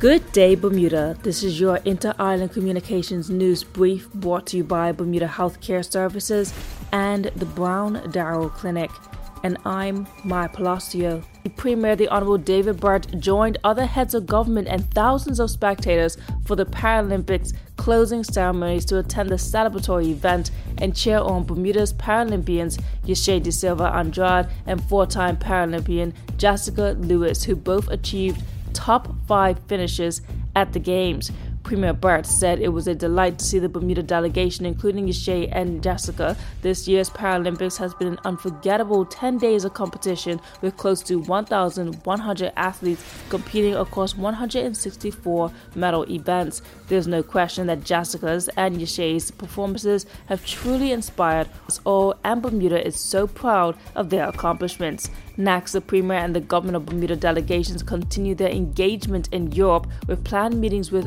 Good day, Bermuda. This is your Inter-Island Communications News Brief brought to you by Bermuda Healthcare Services and the Brown Darrow Clinic. And I'm Maya Palacio. The Premier, the Honorable David Burt, joined other heads of government and thousands of spectators for the Paralympics closing ceremonies to attend the celebratory event and cheer on Bermuda's Paralympians Yashay De Silva Andrade and four-time Paralympian Jessica Lewis, who both achieved top 5 finishes at the Games. Premier Burt said it was a delight to see the Bermuda delegation, including Yashay and Jessica. This year's Paralympics has been an unforgettable 10 days of competition with close to 1,100 athletes competing across 164 medal events. There's no question that Jessica's and Yashay's performances have truly inspired us all, and Bermuda is so proud of their accomplishments. Next, the Premier and the Government of Bermuda delegations continue their engagement in Europe with planned meetings with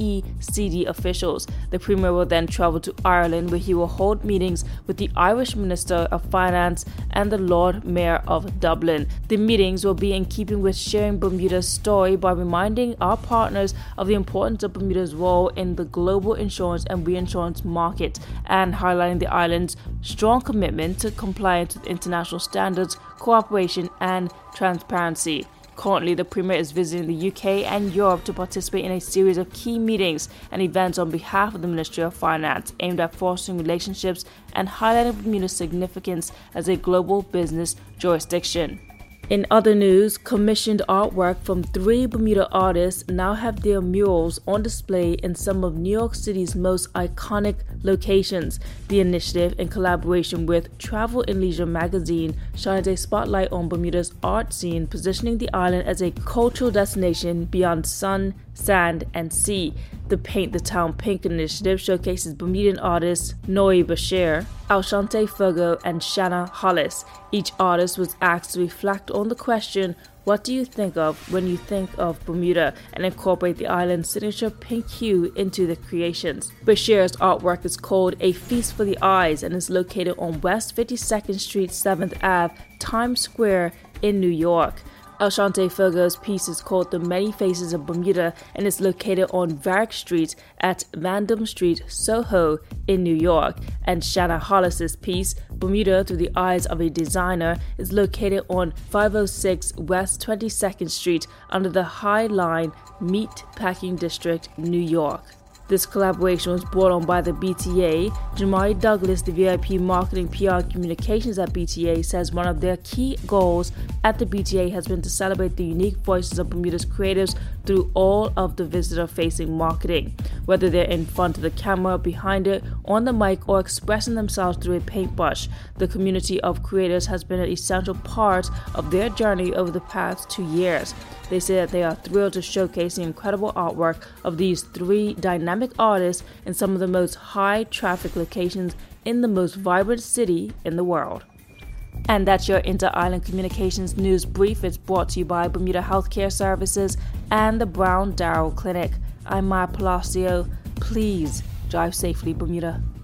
OECD officials. The Premier will then travel to Ireland, where he will hold meetings with the Irish Minister of Finance and the Lord Mayor of Dublin. The meetings will be in keeping with sharing Bermuda's story by reminding our partners of the importance of Bermuda's role in the global insurance and reinsurance market and highlighting the island's strong commitment to compliance with international standards, cooperation and transparency. Currently, the Premier is visiting the UK and Europe to participate in a series of key meetings and events on behalf of the Ministry of Finance aimed at fostering relationships and highlighting Bermuda's significance as a global business jurisdiction. In other news, commissioned artwork from 3 Bermuda artists now have their murals on display in some of New York City's most iconic locations. The initiative, in collaboration with Travel and Leisure magazine, shines a spotlight on Bermuda's art scene, positioning the island as a cultural destination beyond sun, sand, and sea. The Paint the Town Pink initiative showcases Bermudian artists Noe Bashir, Alshante Fogo, and Shanna Hollis. Each artist was asked to reflect on the question, what do you think of when you think of Bermuda, and incorporate the island's signature pink hue into the creations. Bashir's artwork is called A Feast for the Eyes and is located on West 52nd Street, 7th Ave, Times Square in New York. Alshante Fogo's piece is called The Many Faces of Bermuda and is located on Varick Street at Vandam Street, Soho in New York. And Shanna Hollis's piece, Bermuda Through the Eyes of a Designer, is located on 506 West 22nd Street under the High Line Meat Packing District, New York. This collaboration was brought on by the BTA. Jamari Douglas, the VIP Marketing, PR and Communications at BTA, says one of their key goals at the BTA has been to celebrate the unique voices of Bermuda's creatives through all of the visitor-facing marketing. Whether they're in front of the camera, behind it, on the mic, or expressing themselves through a paintbrush, the community of creators has been an essential part of their journey over the past 2 years. They say that they are thrilled to showcase the incredible artwork of these 3 dynamic artists in some of the most high-traffic locations in the most vibrant city in the world. And that's your Inter-Island Communications News Brief. It's brought to you by Bermuda Healthcare Services and the Brown Darrow Clinic. I'm Maya Palacio. Please drive safely, Bermuda.